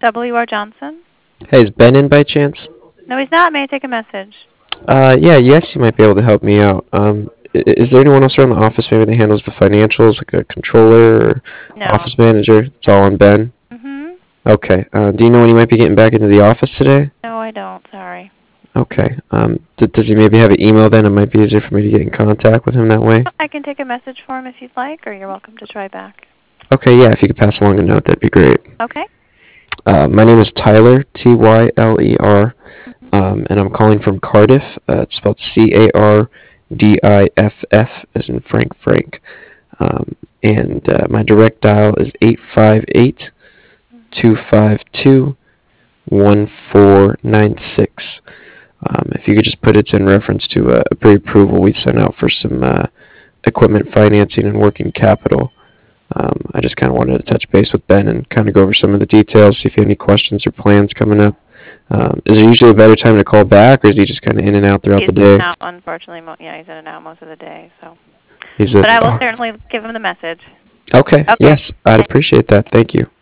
W.R. Johnson? Hey, is Ben in by chance? No, he's not. May I take a message? Yeah, yes, you might be able to help me out. Is there anyone else around the office maybe that handles the financials, like a controller or No. office manager? It's all on Ben. Mm-hmm. Okay. Do you know when he might be getting back into the office today? No, I don't. Sorry. Okay. Does he maybe have an email then? It might be easier for me to get in contact with him that way. I can take a message for him if you'd like, or you're welcome to try back. Okay, yeah, if you could pass along a note, that'd be great. Okay. My name is Tyler, Tyler, Mm-hmm. and I'm calling from Cardiff. It's spelled Cardiff, as in Frank. And my direct dial is 858-252-1496. If you could just put it in reference to a pre-approval we sent out for some equipment financing and working capital. I just kind of wanted to touch base with Ben and kind of go over some of the details, see if you have any questions or plans coming up. Is there usually a better time to call back, or is he just kind of in and out throughout the day? He's in and out, unfortunately. Yeah, he's in and out most of the day. So. But I will certainly give him the message. Okay. Yes, I'd appreciate that. Thank you.